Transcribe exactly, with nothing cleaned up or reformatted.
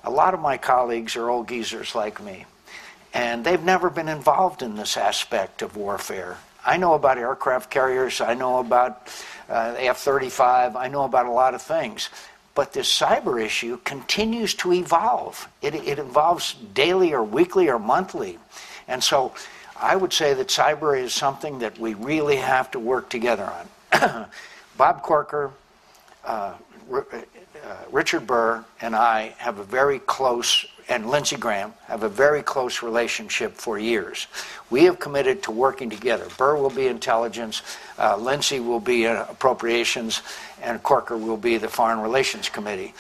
a lot of my colleagues are old geezers like me, and they've never been involved in this aspect of warfare. I know about aircraft carriers, I know about uh, F thirty-five, I know about a lot of things. But this cyber issue continues to evolve. It, it evolves daily or weekly or monthly. And so I would say that cyber is something that we really have to work together on. Bob Corker, uh, R- uh, Richard Burr, and I have a very close, and Lindsey Graham, have a very close relationship for years. We have committed to working together. Burr will be intelligence, uh, Lindsey will be uh, appropriations, and Corker will be the Foreign Relations Committee.